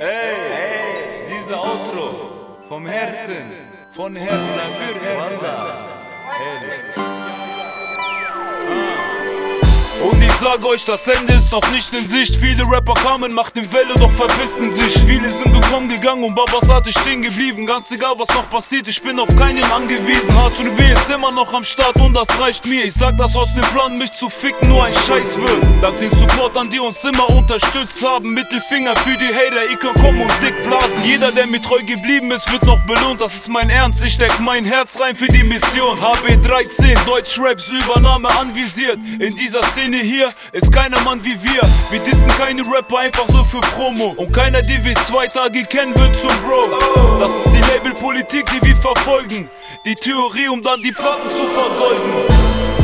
Ey, dieser Outro vom Herzen, von Herzen für Herzen. Und ich sag euch, das Ende ist noch nicht in Sicht. Viele Rapper kamen, machten Welle, doch verbissen sich. Viele sind gekommen, gegangen und Babasat stehen geblieben. Ganz egal, was noch passiert, ich bin auf keinen angewiesen. H2B ist immer noch am Start und das reicht mir. Ich sag das aus dem Plan, mich zu ficken, nur ein Scheiß wird. Dank den Support an die uns immer unterstützt haben. Mittelfinger für die Hater, ihr könnt kommen und dick blasen. Jeder, der mir treu geblieben ist, wird noch belohnt. Das ist mein Ernst, ich steck mein Herz rein für die Mission. HB13, Deutschraps Übernahme anvisiert. In dieser Szene hier ist keiner Mann wie wir. Wir dissen keine Rapper einfach so für Promo. Und keiner, die wir 2 Tage kennen, wird zum Bro. Das ist die Labelpolitik, die wir verfolgen. Die Theorie, um dann die Platten zu vergolden.